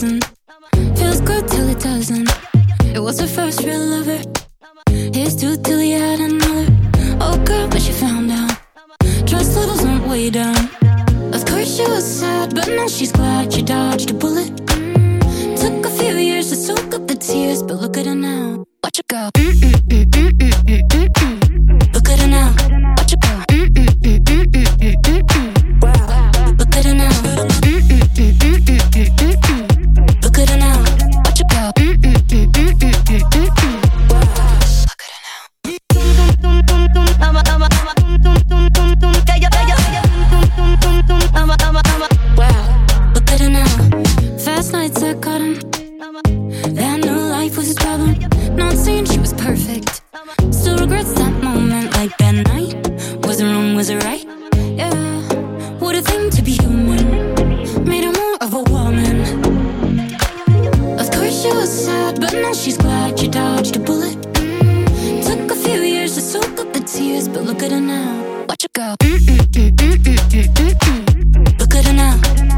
dozen. Feels good till it doesn't. It was her first real lover. Here's two till he had another. Oh girl, but she found out trust levels went way down. Of course she was sad, but now she's glad she dodged a bullet. Took a few years to soak up the tears, but look at her now. Watch her go. Look at her now. Watch her go. Look at her now. Look at her now. Watch her go. Look at her now. Look at her now. Fast nights I caught him. That new life was his problem. Not saying she was perfect. Still regrets that moment. Like that night. Was it wrong, was it right? Yeah. What a thing to be human. Made her more of a woman. Of course she was sad, but now she's glad she dodged a bullet. Took a few years to soak up the tears, but look at her now. Watch her go. Look at her now.